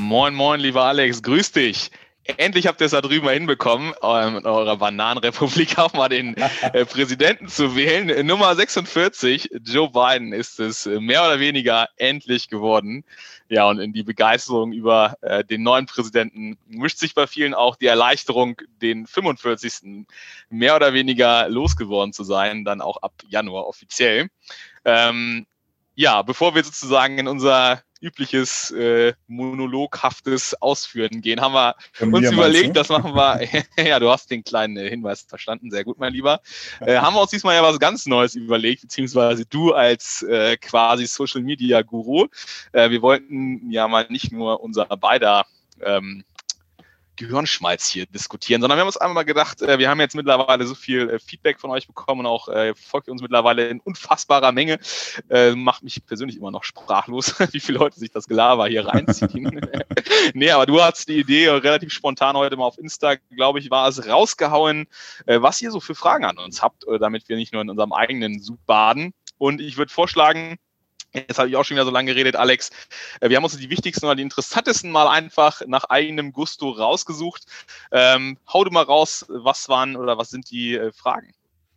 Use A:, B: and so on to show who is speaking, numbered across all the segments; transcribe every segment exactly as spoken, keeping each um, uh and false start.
A: Moin, moin, lieber Alex, grüß dich. Endlich habt ihr es da drüben mal hinbekommen, in eurer Bananenrepublik auch mal den äh, Präsidenten zu wählen. Nummer sechsundvierzig, Joe Biden, ist es mehr oder weniger endlich geworden. Ja, und in die Begeisterung über äh, den neuen Präsidenten mischt sich bei vielen auch die Erleichterung, den fünfundvierzigsten mehr oder weniger losgeworden zu sein, dann auch ab Januar offiziell. Ähm, ja, bevor wir sozusagen in unser übliches äh, monologhaftes Ausführen gehen, haben wir
B: Von
A: uns
B: mir,
A: überlegt,
B: meinst
A: das machen wir, ja, du hast den kleinen äh, Hinweis verstanden, sehr gut, mein Lieber, äh, haben wir uns diesmal ja was ganz Neues überlegt, beziehungsweise du als äh, quasi Social-Media-Guru. Äh, wir wollten ja mal nicht nur unser beider ähm, Gehirnschmalz hier diskutieren, sondern wir haben uns einmal gedacht, äh, wir haben jetzt mittlerweile so viel äh, Feedback von euch bekommen und auch äh, folgt ihr uns mittlerweile in unfassbarer Menge. Äh, macht mich persönlich immer noch sprachlos, wie viele Leute sich das Gelaber hier reinziehen. Nee, aber du hast die Idee relativ spontan heute mal auf Insta, glaube ich, war es rausgehauen, äh, was ihr so für Fragen an uns habt, äh, damit wir nicht nur in unserem eigenen Sud baden. Und ich würde vorschlagen, jetzt habe ich auch schon wieder so lange geredet, Alex. Wir haben uns die wichtigsten oder die interessantesten mal einfach nach eigenem Gusto rausgesucht. Ähm, hau du mal raus, was waren oder was sind die äh, Fragen?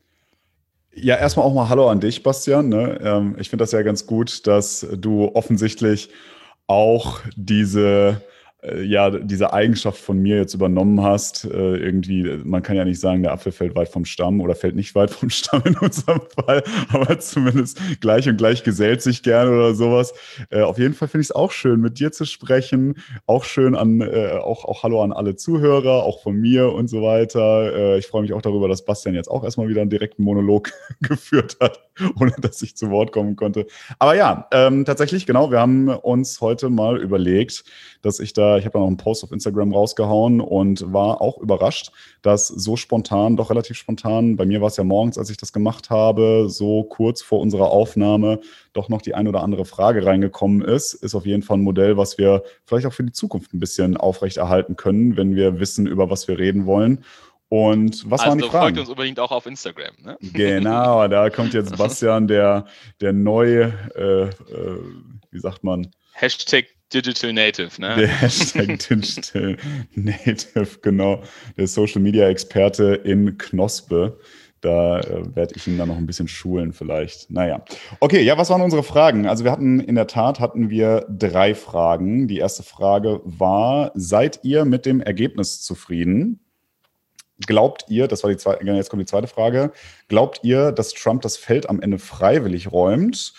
B: Ja, erstmal auch mal Hallo an dich, Bastian. Ne? Ähm, ich finde das ja ganz gut, dass du offensichtlich auch diese, äh, ja, diese Eigenschaft von mir jetzt übernommen hast. Äh, irgendwie, man kann ja nicht sagen, der Apfel fällt weit vom Stamm oder fällt nicht weit vom Stamm in unserem Fall, aber zumindest gleich und gleich gesellt sich gerne oder sowas. Äh, auf jeden Fall finde ich es auch schön, mit dir zu sprechen. Auch schön an, äh, auch, auch Hallo an alle Zuhörer, auch von mir und so weiter. Äh, ich freue mich auch darüber, dass Bastian jetzt auch erstmal wieder einen direkten Monolog geführt hat, ohne dass ich zu Wort kommen konnte. Aber ja, ähm, tatsächlich, genau, wir haben uns heute mal überlegt, dass ich da, ich habe da noch einen Post auf Instagram rausgehauen und war auch überrascht, dass so spontan, doch relativ spontan, bei mir war es ja morgens, als ich das gemacht habe, so kurz vor unserer Aufnahme doch noch die ein oder andere Frage reingekommen ist. Ist auf jeden Fall ein Modell, was wir vielleicht auch für die Zukunft ein bisschen aufrechterhalten können, wenn wir wissen, über was wir reden wollen. Und was
A: also
B: waren die Fragen?
A: Folgt uns unbedingt auch auf Instagram. Ne?
B: Genau, da kommt jetzt Bastian, der, der neue, äh, äh, wie sagt man?
A: Hashtag Digital Native, ne?
B: Der Hashtag Digital Native, genau. Der Social Media Experte in Knospe. Da äh, werde ich ihn dann noch ein bisschen schulen vielleicht. Naja. Okay, ja, was waren unsere Fragen? Also wir hatten, in der Tat hatten wir drei Fragen. Die erste Frage war, seid ihr mit dem Ergebnis zufrieden? Glaubt ihr, das war die zweite, jetzt kommt die zweite Frage, glaubt ihr, dass Trump das Feld am Ende freiwillig räumt?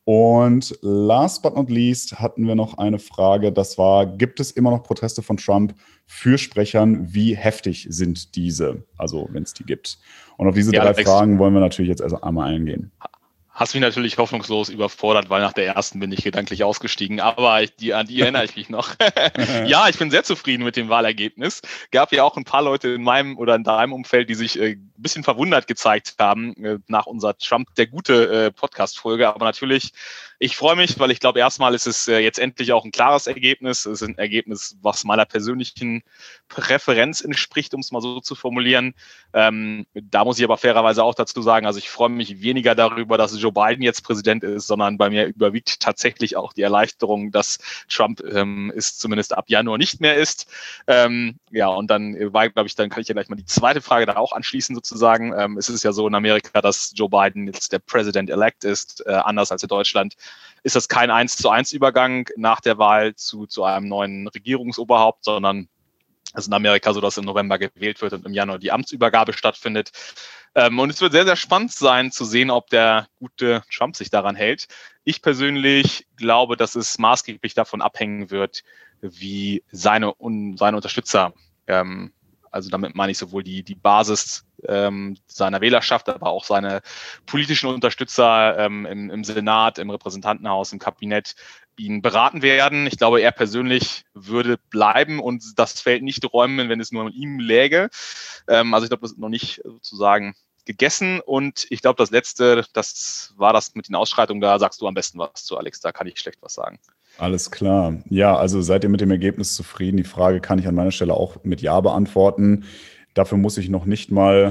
B: Und last but not least hatten wir noch eine Frage, das war, gibt es immer noch Proteste von Trump Fürsprechern? Wie heftig sind diese? Also, wenn es die gibt. Und auf diese
A: Ja,
B: drei
A: Alex,
B: Fragen wollen wir natürlich jetzt also einmal eingehen.
A: Hast mich natürlich hoffnungslos überfordert, weil nach der ersten bin ich gedanklich ausgestiegen. Aber ich, die, an die erinnere ich mich noch. Ja, ich bin sehr zufrieden mit dem Wahlergebnis. Gab ja auch ein paar Leute in meinem oder in deinem Umfeld, die sich äh, ein bisschen verwundert gezeigt haben äh, nach unserer Trump der gute äh, Podcast-Folge. Aber natürlich, ich freue mich, weil ich glaube, erstmal ist es äh, jetzt endlich auch ein klares Ergebnis. Es ist ein Ergebnis, was meiner persönlichen Präferenz entspricht, um es mal so zu formulieren. Ähm, da muss ich aber fairerweise auch dazu sagen, also ich freue mich weniger darüber, dass Joe Biden jetzt Präsident ist, sondern bei mir überwiegt tatsächlich auch die Erleichterung, dass Trump ähm, ist zumindest ab Januar nicht mehr ist. Ähm, ja, und dann war, glaube ich, dann kann ich ja gleich mal die zweite Frage da auch anschließen sozusagen. Ähm, es ist ja so in Amerika, dass Joe Biden jetzt der President-elect ist, äh, anders als in Deutschland. Ist das kein eins zu eins Übergang nach der Wahl zu, zu einem neuen Regierungsoberhaupt, sondern es ist in Amerika so, dass im November gewählt wird und im Januar die Amtsübergabe stattfindet. Ähm, und es wird sehr, sehr spannend sein zu sehen, ob der gute Trump sich daran hält. Ich persönlich glaube, dass es maßgeblich davon abhängen wird, wie seine, un, seine Unterstützer, ähm, also damit meine ich sowohl die, die Basis ähm, seiner Wählerschaft, aber auch seine politischen Unterstützer ähm, im, im Senat, im Repräsentantenhaus, im Kabinett, ihn beraten werden. Ich glaube, er persönlich würde bleiben und das Feld nicht räumen, wenn es nur an ihm läge. Ähm, also ich glaube, das ist noch nicht sozusagen gegessen. Und ich glaube, das Letzte, das war das mit den Ausschreitungen. Da sagst du am besten was zu, Alex. Da kann ich schlecht was sagen.
B: Alles klar. Ja, also seid ihr mit dem Ergebnis zufrieden? Die Frage kann ich an meiner Stelle auch mit Ja beantworten. Dafür muss ich noch nicht mal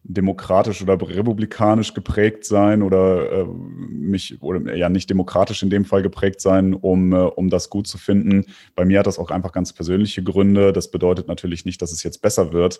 B: demokratisch oder republikanisch geprägt sein oder äh, mich oder ja nicht demokratisch in dem Fall geprägt sein, um, äh, um das gut zu finden. Bei mir hat das auch einfach ganz persönliche Gründe. Das bedeutet natürlich nicht, dass es jetzt besser wird,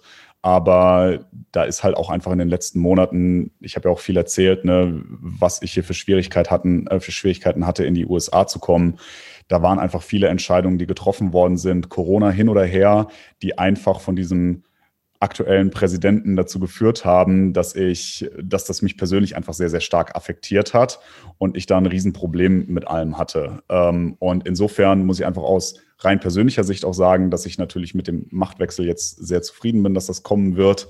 B: aber da ist halt auch einfach in den letzten Monaten, ich habe ja auch viel erzählt, ne, was ich hier für Schwierigkeiten hatten, äh, für Schwierigkeiten hatte, in die U S A zu kommen. Da waren einfach viele Entscheidungen, die getroffen worden sind, Corona hin oder her, die einfach von diesem aktuellen Präsidenten dazu geführt haben, dass ich, dass das mich persönlich einfach sehr, sehr stark affektiert hat und ich da ein Riesenproblem mit allem hatte. Und insofern muss ich einfach aus rein persönlicher Sicht auch sagen, dass ich natürlich mit dem Machtwechsel jetzt sehr zufrieden bin, dass das kommen wird.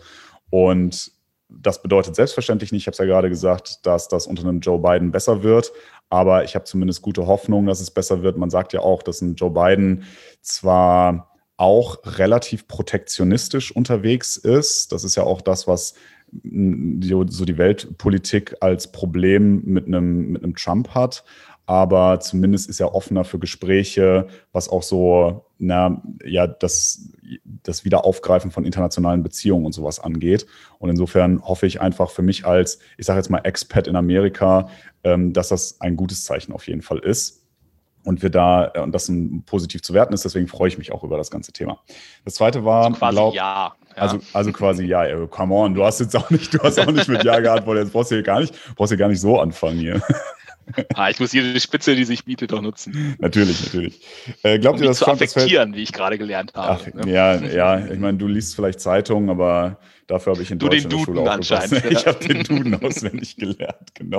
B: Und das bedeutet selbstverständlich nicht, ich habe es ja gerade gesagt, dass das unter einem Joe Biden besser wird. Aber ich habe zumindest gute Hoffnung, dass es besser wird. Man sagt ja auch, dass ein Joe Biden zwar auch relativ protektionistisch unterwegs ist. Das ist ja auch das, was die, so die Weltpolitik als Problem mit einem, mit einem Trump hat. Aber zumindest ist er offener für Gespräche, was auch so, na, ja, das, das Wiederaufgreifen von internationalen Beziehungen und sowas angeht. Und insofern hoffe ich einfach für mich als, ich sage jetzt mal Expat in Amerika, ähm, dass das ein gutes Zeichen auf jeden Fall ist. Und wir da, und das positiv zu werten ist, deswegen freue ich mich auch über das ganze Thema. Das zweite war,
A: also quasi
B: glaub,
A: ja. ja.
B: Also, also quasi ja, ey, come on, du hast jetzt auch nicht, du hast auch nicht mit Ja geantwortet, jetzt brauchst du hier gar nicht, brauchst du gar nicht so anfangen hier.
A: Ah, ich muss jede Spitze, die sich bietet, doch nutzen.
B: Natürlich, natürlich. Äh, glaubt
A: um
B: ihr,
A: mich
B: dass
A: zu
B: Trump
A: affektieren, wie ich gerade gelernt habe.
B: Ach, ne? Ja, ja, ich meine, du liest vielleicht Zeitungen, aber dafür habe ich in
A: du
B: Deutsch
A: den
B: in der
A: Duden
B: Schule
A: anscheinend.
B: aufgepasst.
A: Ja.
B: Ich habe den Duden auswendig gelernt, genau.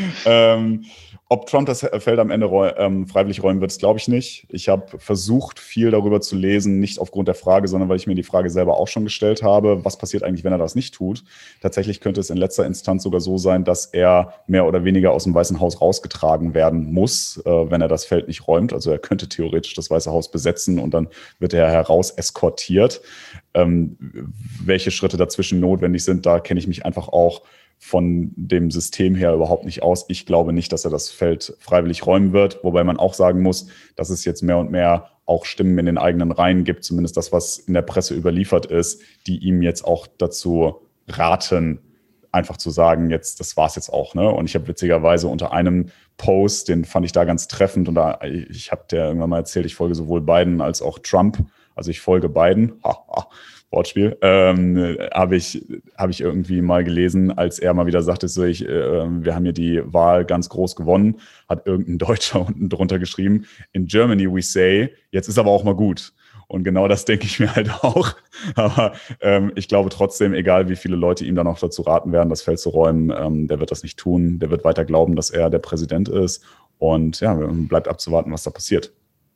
B: Ähm, ob Trump das Feld am Ende räu- ähm, freiwillig räumen wird, glaube ich nicht. Ich habe versucht, viel darüber zu lesen, nicht aufgrund der Frage, sondern weil ich mir die Frage selber auch schon gestellt habe, was passiert eigentlich, wenn er das nicht tut. Tatsächlich könnte es in letzter Instanz sogar so sein, dass er mehr oder weniger aus dem Weißen Haus rausgetragen werden muss, äh, wenn er das Feld nicht räumt. Also er könnte theoretisch das Weiße Haus besetzen und dann wird er heraus eskortiert. Ähm, welche Schritte dazwischen notwendig sind, da kenne ich mich einfach auch von dem System her überhaupt nicht aus. Ich glaube nicht, dass er das Feld freiwillig räumen wird, wobei man auch sagen muss, dass es jetzt mehr und mehr auch Stimmen in den eigenen Reihen gibt, zumindest das, was in der Presse überliefert ist, die ihm jetzt auch dazu raten, einfach zu sagen, jetzt, das war's jetzt auch, ne? Und ich habe witzigerweise unter einem Post, den fand ich da ganz treffend und da, ich habe dir irgendwann mal erzählt, ich folge sowohl Biden als auch Trump, also ich folge Biden, ha, ha, Wortspiel, ähm, habe ich, hab ich irgendwie mal gelesen, als er mal wieder sagte, so ich, äh, wir haben hier die Wahl ganz groß gewonnen, hat irgendein Deutscher unten drunter geschrieben, in Germany we say, jetzt ist aber auch mal gut. Und genau das denke ich mir halt auch. Aber ähm, ich glaube trotzdem, egal wie viele Leute ihm dann auch dazu raten werden, das Feld zu räumen, ähm, der wird das nicht tun. Der wird weiter glauben, dass er der Präsident ist. Und ja, bleibt abzuwarten, was da passiert.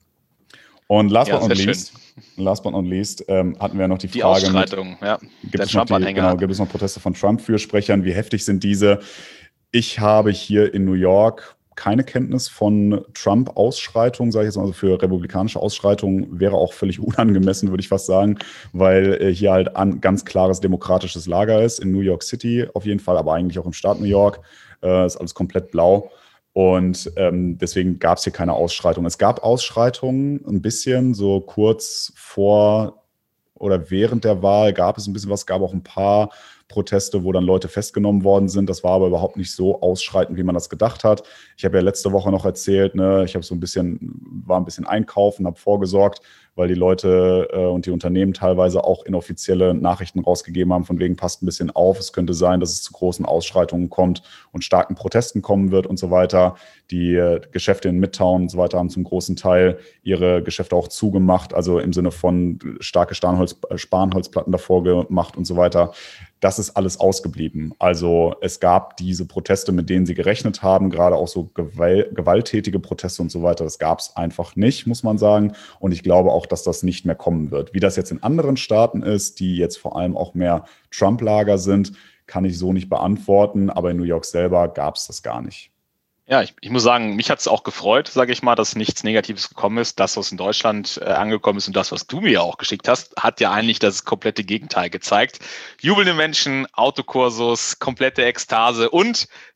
B: Und last
A: ja,
B: but not least, last but not least ähm, hatten wir noch die,
A: die
B: Frage.
A: Ausschreitung, ja.
B: Gibt der Trump-Anhänger. Genau, gibt es noch Proteste von Trump-Fürsprechern? Wie heftig sind diese? Ich habe hier in New York keine Kenntnis von Trump-Ausschreitungen, sage ich jetzt mal, also für republikanische Ausschreitungen wäre auch völlig unangemessen, würde ich fast sagen, weil äh, hier halt ein ganz klares demokratisches Lager ist, in New York City auf jeden Fall, aber eigentlich auch im Staat New York, äh, ist alles komplett blau. Und ähm, deswegen gab es hier keine Ausschreitungen. Es gab Ausschreitungen ein bisschen, so kurz vor oder während der Wahl gab es ein bisschen was, gab auch ein paar Proteste, wo dann Leute festgenommen worden sind. Das war aber überhaupt nicht so ausschreitend, wie man das gedacht hat. Ich habe ja letzte Woche noch erzählt, ne, ich habe so ein bisschen, war ein bisschen einkaufen, habe vorgesorgt, weil die Leute äh, und die Unternehmen teilweise auch inoffizielle Nachrichten rausgegeben haben, von wegen passt ein bisschen auf, es könnte sein, dass es zu großen Ausschreitungen kommt und starken Protesten kommen wird und so weiter. Die äh, Geschäfte in Midtown und so weiter haben zum großen Teil ihre Geschäfte auch zugemacht, also im Sinne von starke Spanholz, Spanholzplatten davor gemacht und so weiter. Das ist alles ausgeblieben. Also es gab diese Proteste, mit denen sie gerechnet haben, gerade auch so gewalttätige Proteste und so weiter. Das gab es einfach nicht, muss man sagen. Und ich glaube auch, dass das nicht mehr kommen wird. Wie das jetzt in anderen Staaten ist, die jetzt vor allem auch mehr Trump-Lager sind, kann ich so nicht beantworten. Aber in New York selber gab es das gar nicht.
A: Ja, ich, ich muss sagen, mich hat es auch gefreut, sage ich mal, dass nichts Negatives gekommen ist. Das, was in Deutschland äh, angekommen ist und das, was du mir auch geschickt hast, hat ja eigentlich das komplette Gegenteil gezeigt. Jubelnde Menschen, Autokursus, komplette Ekstase und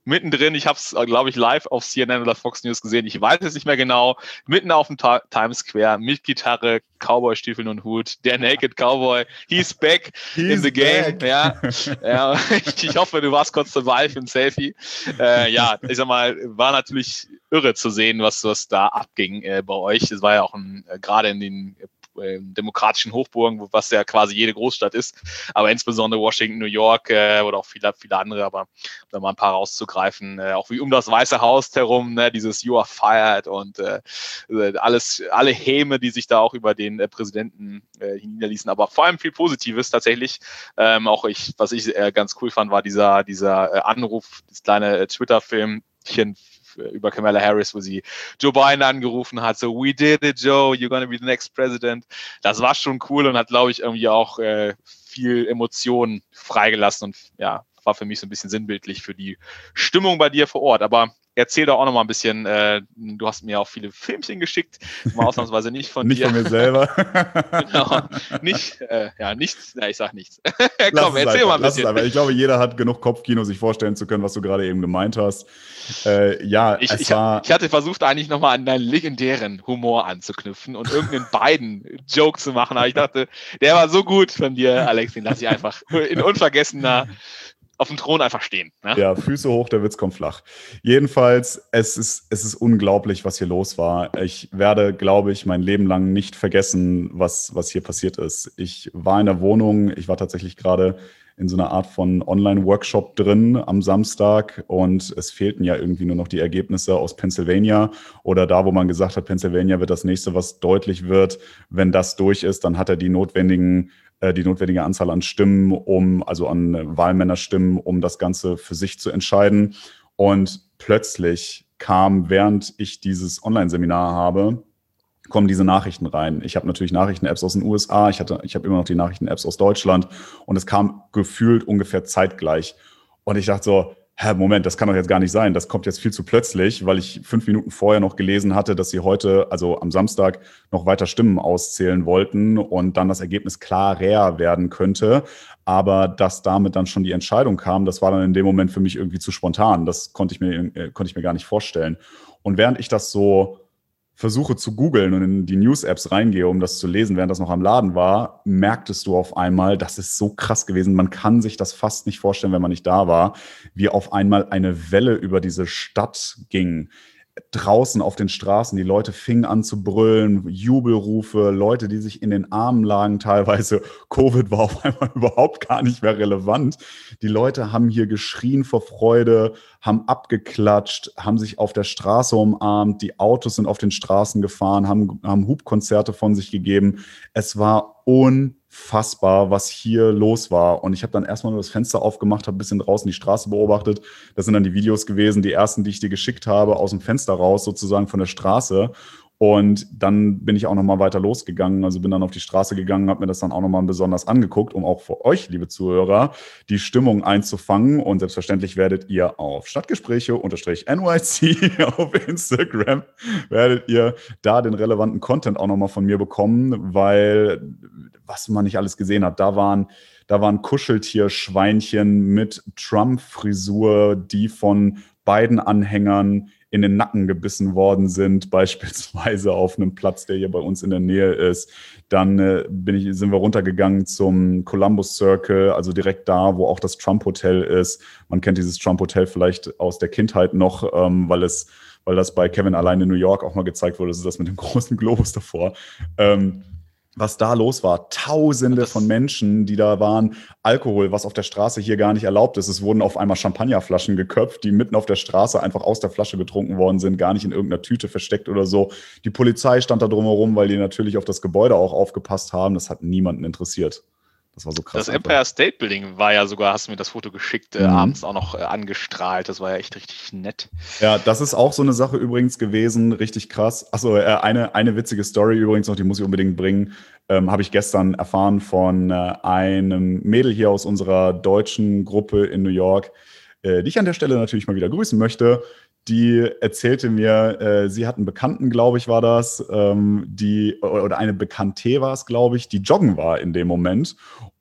A: mittendrin, ich habe es, glaube ich, live auf C N N oder Fox News gesehen, ich weiß es nicht mehr genau, mitten auf dem Ta- Times Square mit Gitarre, Cowboy-Stiefeln und Hut, der Naked Cowboy, he's back
B: He's
A: in the game.
B: back.
A: Ja, ja ich, ich hoffe, du warst kurz dabei für ein Selfie. Äh, ja, ich sag mal, war natürlich irre zu sehen, was, was da abging äh, bei euch. Es war ja auch ein, äh, gerade in den äh, demokratischen Hochburgen, was ja quasi jede Großstadt ist, aber insbesondere Washington, New York äh, oder auch viele, viele andere, aber um da mal ein paar rauszugreifen, äh, auch wie um das Weiße Haus herum, ne, dieses You are fired und äh, alles, alle Häme, die sich da auch über den äh, Präsidenten äh, niederließen, aber vor allem viel Positives tatsächlich. Ähm, auch ich, was ich äh, ganz cool fand, war dieser, dieser äh, Anruf, das kleine äh, Twitter-Filmchen über Kamala Harris, wo sie Joe Biden angerufen hat, so, we did it, Joe, you're gonna be the next president. Das war schon cool und hat, glaube ich, irgendwie auch äh, viel Emotionen freigelassen und ja, war für mich so ein bisschen sinnbildlich für die Stimmung bei dir vor Ort. Aber erzähl doch auch noch mal ein bisschen, äh, du hast mir auch viele Filmchen geschickt, mal ausnahmsweise nicht von
B: nicht
A: dir.
B: Nicht von mir selber.
A: Genau, nicht, äh, ja, nichts, na, ich sag nichts.
B: Komm, erzähl einfach, mal ein bisschen. Ich glaube, jeder hat genug Kopfkino, sich vorstellen zu können, was du gerade eben gemeint hast. Äh, ja,
A: ich,
B: es
A: ich,
B: war
A: ich hatte versucht, eigentlich nochmal an deinen legendären Humor anzuknüpfen und irgendeinen Biden-Joke zu machen, aber ich dachte, der war so gut von dir, Alex, den lasse ich einfach in unvergessener auf dem Thron einfach stehen. Ne?
B: Ja, Füße hoch, der Witz kommt flach. Jedenfalls, es ist, es ist unglaublich, was hier los war. Ich werde, glaube ich, mein Leben lang nicht vergessen, was, was hier passiert ist. Ich war in der Wohnung, ich war tatsächlich gerade in so einer Art von Online-Workshop drin am Samstag und es fehlten ja irgendwie nur noch die Ergebnisse aus Pennsylvania oder da, wo man gesagt hat, Pennsylvania wird das nächste, was deutlich wird. Wenn das durch ist, dann hat er die notwendigen die notwendige Anzahl an Stimmen, um, also an Wahlmännerstimmen, um das Ganze für sich zu entscheiden. Und plötzlich kam, während ich dieses Online-Seminar habe, kommen diese Nachrichten rein. Ich habe natürlich Nachrichten-Apps aus den U S A, ich hatte, ich habe immer noch die Nachrichten-Apps aus Deutschland und es kam gefühlt ungefähr zeitgleich. Und ich dachte so, hä, Moment, das kann doch jetzt gar nicht sein. Das kommt jetzt viel zu plötzlich, weil ich fünf Minuten vorher noch gelesen hatte, dass sie heute, also am Samstag, noch weiter Stimmen auszählen wollten und dann das Ergebnis klarer werden könnte. Aber dass damit dann schon die Entscheidung kam, das war dann in dem Moment für mich irgendwie zu spontan. Das konnte ich mir, äh, konnte ich mir gar nicht vorstellen. Und während ich das so versuche zu googeln und in die News-Apps reingehe, um das zu lesen, während das noch am Laden war, merktest du auf einmal, das ist so krass gewesen, man kann sich das fast nicht vorstellen, wenn man nicht da war, wie auf einmal eine Welle über diese Stadt ging. Draußen auf den Straßen, die Leute fingen an zu brüllen, Jubelrufe, Leute, die sich in den Armen lagen teilweise. Covid war auf einmal überhaupt gar nicht mehr relevant. Die Leute haben hier geschrien vor Freude, haben abgeklatscht, haben sich auf der Straße umarmt, die Autos sind auf den Straßen gefahren, haben, haben Hubkonzerte von sich gegeben. Es war unfassbar, was hier los war. Und ich habe dann erstmal nur das Fenster aufgemacht, habe ein bisschen draußen die Straße beobachtet. Das sind dann die Videos gewesen, die ersten, die ich dir geschickt habe, aus dem Fenster raus, sozusagen von der Straße. Und dann bin ich auch noch mal weiter losgegangen, also bin dann auf die Straße gegangen, habe mir das dann auch noch mal besonders angeguckt, um auch für euch, liebe Zuhörer, die Stimmung einzufangen. Und selbstverständlich werdet ihr auf Stadtgespräche-N Y C auf Instagram, werdet ihr da den relevanten Content auch noch mal von mir bekommen, weil was man nicht alles gesehen hat, da waren Da waren Kuscheltierschweinchen mit Trump-Frisur, die von beiden Anhängern in den Nacken gebissen worden sind, beispielsweise auf einem Platz, der hier bei uns in der Nähe ist. Dann äh, bin ich, sind wir runtergegangen zum Columbus Circle, also direkt da, wo auch das Trump-Hotel ist. Man kennt dieses Trump-Hotel vielleicht aus der Kindheit noch, ähm, weil es, weil das bei Kevin allein in New York auch mal gezeigt wurde. Das ist das mit dem großen Globus davor. Ähm, was da los war. Tausende von Menschen, die da waren. Alkohol, was auf der Straße hier gar nicht erlaubt ist. Es wurden auf einmal Champagnerflaschen geköpft, die mitten auf der Straße einfach aus der Flasche getrunken worden sind, gar nicht in irgendeiner Tüte versteckt oder so. Die Polizei stand da drumherum, weil die natürlich auf das Gebäude auch aufgepasst haben. Das hat niemanden interessiert. Das war so krass.
A: Das Empire State Building war ja sogar, hast du mir das Foto geschickt, äh, mhm. abends auch noch äh, angestrahlt. Das war ja echt richtig nett.
B: Ja, das ist auch so eine Sache übrigens gewesen, richtig krass. Achso, äh, eine, eine witzige Story übrigens noch, die muss ich unbedingt bringen. Ähm, habe ich gestern erfahren von äh, einem Mädel hier aus unserer deutschen Gruppe in New York, äh, die ich an der Stelle natürlich mal wieder grüßen möchte. Die erzählte mir, äh, sie hat einen Bekannten, glaube ich, war das, ähm, die, oder eine Bekannte war es, glaube ich, die joggen war in dem Moment.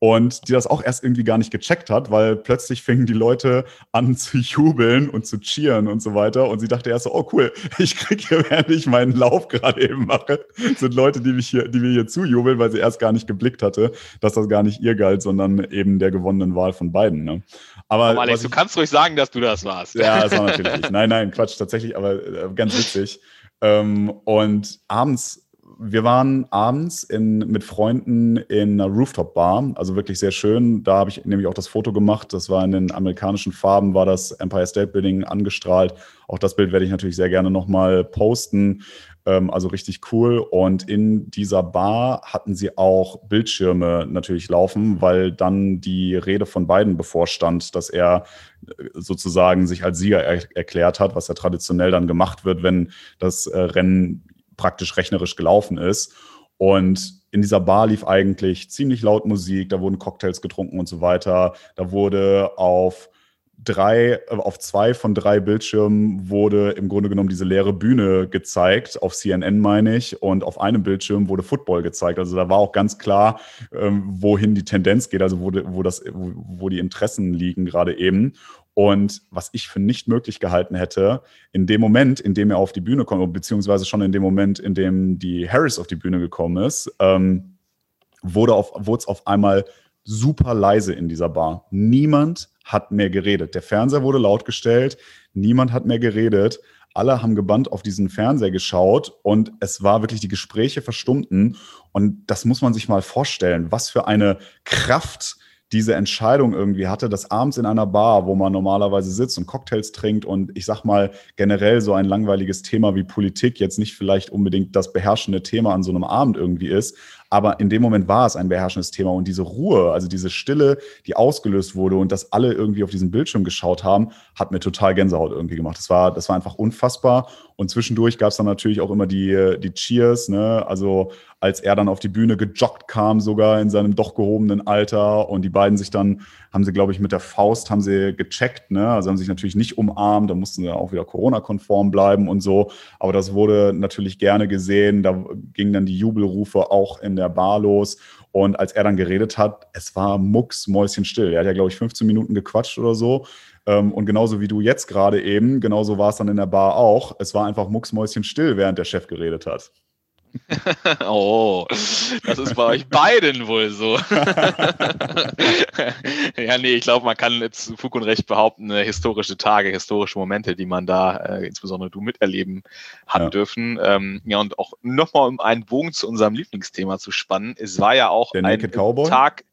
B: und die das auch erst irgendwie gar nicht gecheckt hat, weil plötzlich fingen die Leute an zu jubeln und zu cheeren und so weiter und sie dachte erst so, oh cool, ich kriege hier, während ich meinen Lauf gerade eben mache, sind Leute, die mich hier, die mir hier zujubeln, weil sie erst gar nicht geblickt hatte, dass das gar nicht ihr galt, sondern eben der gewonnenen Wahl von beiden. Ne? Aber
A: Komm, Alex,
B: ich,
A: du kannst ruhig sagen, dass du das warst.
B: Ja, das war natürlich ich. Nein, nein, Quatsch, tatsächlich, aber äh, ganz witzig. Ähm, und abends, wir waren abends in, mit Freunden in einer Rooftop-Bar, also wirklich sehr schön. Da habe ich nämlich auch das Foto gemacht. Das war in den amerikanischen Farben, war das Empire State Building angestrahlt. Auch das Bild werde ich natürlich sehr gerne nochmal posten. Ähm, also richtig cool. Und in dieser Bar hatten sie auch Bildschirme natürlich laufen, weil dann die Rede von Biden bevorstand, dass er sozusagen sich als Sieger er erklärt hat, was ja traditionell dann gemacht wird, wenn das äh, Rennen praktisch rechnerisch gelaufen ist. Und in dieser Bar lief eigentlich ziemlich laut Musik, da wurden Cocktails getrunken und so weiter. Da wurde auf drei, auf zwei von drei Bildschirmen wurde im Grunde genommen diese leere Bühne gezeigt, auf C N N meine ich, und auf einem Bildschirm wurde Football gezeigt. Also da war auch ganz klar, ähm, wohin die Tendenz geht, also wo, wo, das, wo, wo die Interessen liegen gerade eben. Und was ich für nicht möglich gehalten hätte, in dem Moment, in dem er auf die Bühne kommt, beziehungsweise schon in dem Moment, in dem die Harris auf die Bühne gekommen ist, ähm, wurde auf, wurde es auf einmal super leise in dieser Bar. Niemand hat mehr geredet. Der Fernseher wurde laut gestellt, niemand hat mehr geredet. Alle haben gebannt auf diesen Fernseher geschaut und es war wirklich, die Gespräche verstummten. Und das muss man sich mal vorstellen, was für eine Kraft diese Entscheidung irgendwie hatte, dass abends in einer Bar, wo man normalerweise sitzt und Cocktails trinkt und ich sag mal generell so ein langweiliges Thema wie Politik jetzt nicht vielleicht unbedingt das beherrschende Thema an so einem Abend irgendwie ist, aber in dem Moment war es ein beherrschendes Thema und diese Ruhe, also diese Stille, die ausgelöst wurde und dass alle irgendwie auf diesen Bildschirm geschaut haben, hat mir total Gänsehaut irgendwie gemacht. Das war, das war einfach unfassbar und zwischendurch gab es dann natürlich auch immer die, die Cheers, ne? Also als er dann auf die Bühne gejoggt kam, sogar in seinem doch gehobenen Alter und die beiden sich dann, haben sie glaube ich mit der Faust, haben sie gecheckt, ne? Also haben sich natürlich nicht umarmt, da mussten sie auch wieder Corona-konform bleiben und so, aber das wurde natürlich gerne gesehen, da gingen dann die Jubelrufe auch in der Bar los und als er dann geredet hat, es war mucksmäuschenstill. Er hat ja glaube ich fünfzehn Minuten gequatscht oder so. Und genauso wie du jetzt gerade eben, genauso war es dann in der Bar auch. Es war einfach mucksmäuschenstill, während der Chef geredet hat.
A: Oh, das ist bei euch beiden wohl so. Ja, nee, ich glaube, man kann jetzt zu Fug und Recht behaupten, historische Tage, historische Momente, die man da, äh, insbesondere du, miterleben hat ja. dürfen. Ähm, ja, und auch nochmal, um einen Bogen zu unserem Lieblingsthema zu spannen, es war ja auch
B: der
A: ein
B: Naked Cowboy?
A: Tag...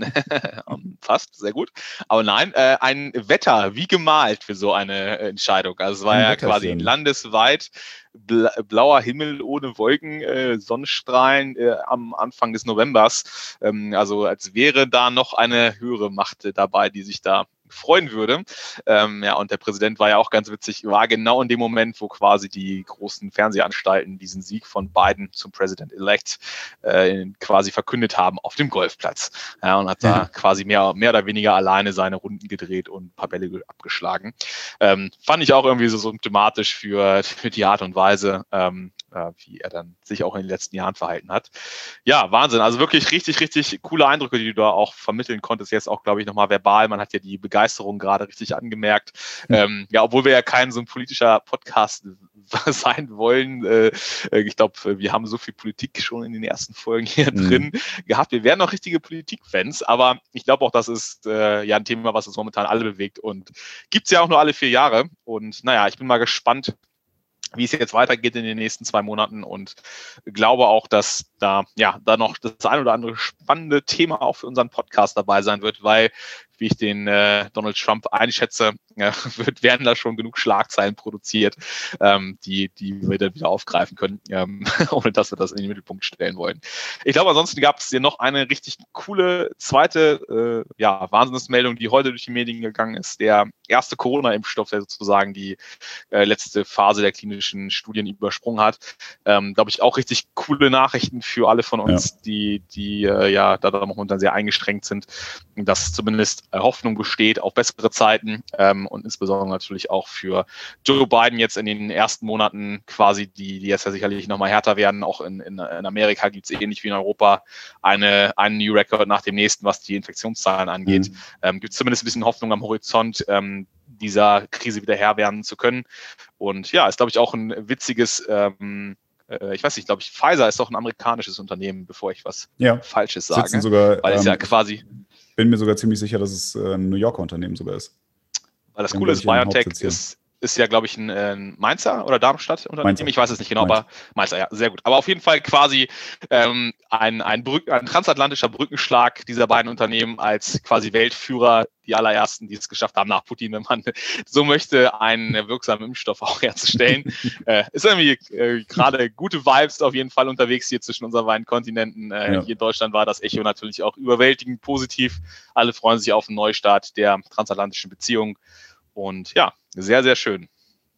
A: Fast, sehr gut. Aber nein, äh, ein Wetter, wie gemalt für so eine Entscheidung. Also es war ein ja Wetterchen. Quasi landesweit blauer Himmel ohne Wolken, äh, Sonnenstrahlen äh, am Anfang des Novembers. Ähm, also als wäre da noch eine höhere Macht äh, dabei, die sich da freuen würde. Ähm, ja, und der Präsident war ja auch ganz witzig, war genau in dem Moment, wo quasi die großen Fernsehanstalten diesen Sieg von Biden zum President-elect äh, quasi verkündet haben auf dem Golfplatz. Ja, und hat da ja. quasi mehr, mehr oder weniger alleine seine Runden gedreht und ein paar Bälle abgeschlagen. Ähm, fand ich auch irgendwie so symptomatisch für, für die Art und Weise, ähm, äh, wie er dann sich auch in den letzten Jahren verhalten hat. Ja, Wahnsinn. Also wirklich richtig, richtig coole Eindrücke, die du da auch vermitteln konntest. Jetzt auch, glaube ich, nochmal verbal. Man hat ja die Begeisterung gerade richtig angemerkt. Mhm. Ähm, ja, obwohl wir ja kein so ein politischer Podcast sein wollen. Äh, ich glaube, wir haben so viel Politik schon in den ersten Folgen hier mhm. drin gehabt. Wir wären noch richtige Politik-Fans, aber ich glaube auch, das ist äh, ja ein Thema, was uns momentan alle bewegt und gibt es ja auch nur alle vier Jahre. Und naja, ich bin mal gespannt, wie es jetzt weitergeht in den nächsten zwei Monaten und glaube auch, dass da ja da noch das ein oder andere spannende Thema auch für unseren Podcast dabei sein wird, weil wie ich den äh, Donald Trump einschätze, äh, wird, werden da schon genug Schlagzeilen produziert, ähm, die, die wir dann wieder aufgreifen können, ähm, ohne dass wir das in den Mittelpunkt stellen wollen. Ich glaube, ansonsten gab es hier noch eine richtig coole zweite äh, ja, Wahnsinnsmeldung, die heute durch die Medien gegangen ist. Der erste Corona-Impfstoff, der sozusagen die äh, letzte Phase der klinischen Studien übersprungen hat. Ähm, glaube ich, auch richtig coole Nachrichten für alle von uns, ja. die, die äh, ja da momentan sehr eingeschränkt sind, dass zumindest äh, Hoffnung besteht auf bessere Zeiten ähm, und insbesondere natürlich auch für Joe Biden jetzt in den ersten Monaten quasi, die, die jetzt ja sicherlich nochmal härter werden. Auch in, in, in Amerika gibt es ähnlich wie in Europa eine, einen New Record nach dem nächsten, was die Infektionszahlen angeht. Mhm. Ähm, gibt es zumindest ein bisschen Hoffnung am Horizont, ähm, dieser Krise wieder Herr werden zu können. Und ja, ist, glaube ich, auch ein witziges, ähm, äh, ich weiß nicht, glaube ich, Pfizer ist doch ein amerikanisches Unternehmen, bevor ich was
B: ja.
A: Falsches sage.
B: Sitzen sogar,
A: weil es
B: ähm,
A: ja quasi...
B: bin mir sogar ziemlich sicher, dass es ein New Yorker Unternehmen sogar ist.
A: Weil das Coole ist, BioNTech ist, ist ja, glaube ich, ein, ein Mainzer oder Darmstadt-Unternehmen. Mainzer. Ich weiß es nicht genau, Mainzer. aber Mainzer, ja, sehr gut. Aber auf jeden Fall quasi ähm, ein, ein, Brück, ein transatlantischer Brückenschlag dieser beiden Unternehmen als quasi Weltführer, die allerersten, die es geschafft haben, nach Putin, wenn man so möchte, einen wirksamen Impfstoff auch herzustellen. äh, ist irgendwie äh, gerade gute Vibes auf jeden Fall unterwegs hier zwischen unseren beiden Kontinenten. Äh, ja. Hier in Deutschland war das Echo natürlich auch überwältigend positiv. Alle freuen sich auf einen Neustart der transatlantischen Beziehung. Und ja, sehr, sehr schön.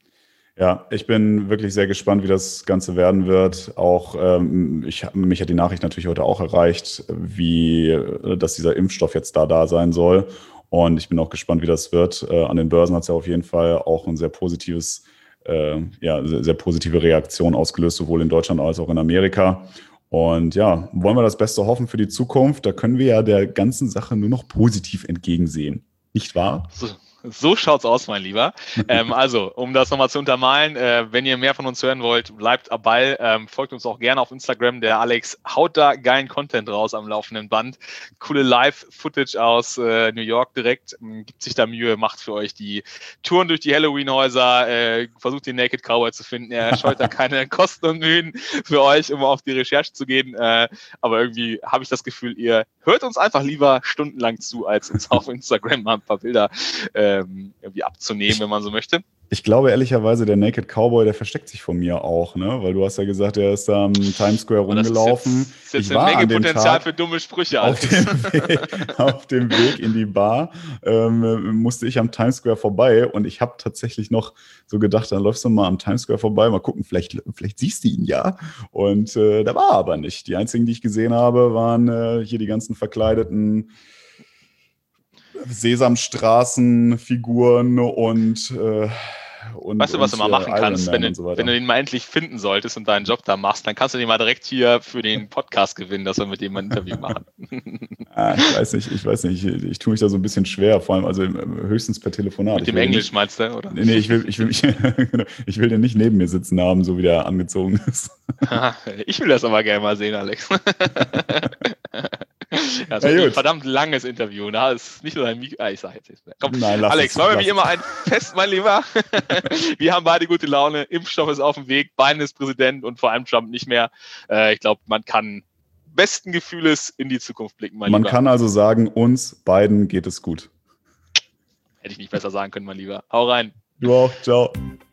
B: Ja, ich bin wirklich sehr gespannt, wie das Ganze werden wird. Auch ähm, ich, mich hat die Nachricht natürlich heute auch erreicht, wie, dass dieser Impfstoff jetzt da da sein soll. Und ich bin auch gespannt, wie das wird. Äh, an den Börsen hat es ja auf jeden Fall auch ein sehr positives, äh, ja, sehr, sehr positive Reaktion ausgelöst, sowohl in Deutschland als auch in Amerika. Und ja, wollen wir das Beste hoffen für die Zukunft? Da können wir ja der ganzen Sache nur noch positiv entgegensehen. Nicht wahr?
A: So. So schaut's aus, mein Lieber. ähm, also, um das nochmal zu untermalen, äh, wenn ihr mehr von uns hören wollt, bleibt am Ball. Ähm, folgt uns auch gerne auf Instagram. Der Alex haut da geilen Content raus am laufenden Band. Coole Live-Footage aus äh, New York direkt. Ähm, gibt sich da Mühe, macht für euch die Touren durch die Halloween-Häuser, äh, versucht den Naked Cowboy zu finden. Er scheut da keine Kosten und Mühen für euch, um auf die Recherche zu gehen. Äh, aber irgendwie habe ich das Gefühl, ihr hört uns einfach lieber stundenlang zu, als uns auf Instagram mal ein paar Bilder äh, irgendwie abzunehmen, wenn man so möchte.
B: Ich glaube ehrlicherweise, der Naked Cowboy, der versteckt sich von mir auch, ne? Weil du hast ja gesagt, er ist da am Times Square rumgelaufen.
A: Das ist jetzt, ist jetzt eine Menge Potenzial für dumme Sprüche.
B: Auf dem, Weg, auf dem Weg in die Bar ähm, musste ich am Times Square vorbei und ich habe tatsächlich noch so gedacht, dann läufst du mal am Times Square vorbei, mal gucken, vielleicht, vielleicht siehst du ihn ja. Und äh, da war er aber nicht. Die einzigen, die ich gesehen habe, waren äh, hier die ganzen verkleideten Sesamstraßenfiguren und, äh, und
A: weißt du, was
B: und
A: du mal machen kannst, wenn du,
B: so
A: wenn du den mal endlich finden solltest und deinen Job da machst, dann kannst du den mal direkt hier für den Podcast gewinnen, dass wir mit dem mal ein Interview machen.
B: ah, ich weiß nicht, ich weiß nicht, ich, ich tue mich da so ein bisschen schwer, vor allem also höchstens per Telefonat.
A: Mit dem Englisch nicht, meinst du, oder?
B: Nee, ich will, ich will mich, ich will den nicht neben mir sitzen haben, so wie der angezogen ist.
A: Ich will das aber gerne mal sehen, Alex. Ja, das ja, ist ein verdammt langes Interview. Da ist nicht nur ein Mikro. Ah, ich sag jetzt nichts mehr. Komm, Nein, Alex, wollen wir wie immer ein Fest, mein Lieber. Wir haben beide gute Laune. Impfstoff ist auf dem Weg. Biden ist Präsident und vor allem Trump nicht mehr. Äh, ich glaube, man kann besten Gefühles in die Zukunft blicken, mein
B: man
A: Lieber.
B: Man kann also sagen, uns beiden geht es gut.
A: Hätte ich nicht besser sagen können, mein Lieber. Hau rein.
B: Du auch. Ciao.